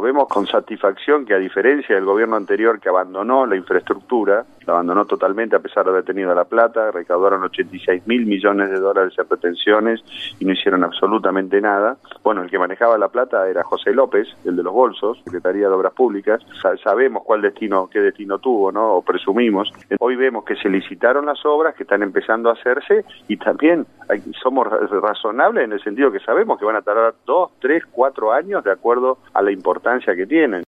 vemos con satisfacción que, a diferencia del gobierno anterior, que abandonó la infraestructura, la abandonó totalmente a pesar de haber tenido la plata, recaudaron 86.000 millones de dólares en retenciones y no hicieron absolutamente nada. Bueno, el que manejaba la plata era José López, el de los bolsos, Secretaría de Obras Públicas. Sabemos qué destino tuvo, ¿no? O presumimos. Hoy vemos que se licitaron las obras, que están empezando a hacerse, y también somos razonables en el sentido que sabemos que van a tardar 2, 3, 4 años de acuerdo a la importancia que tienen.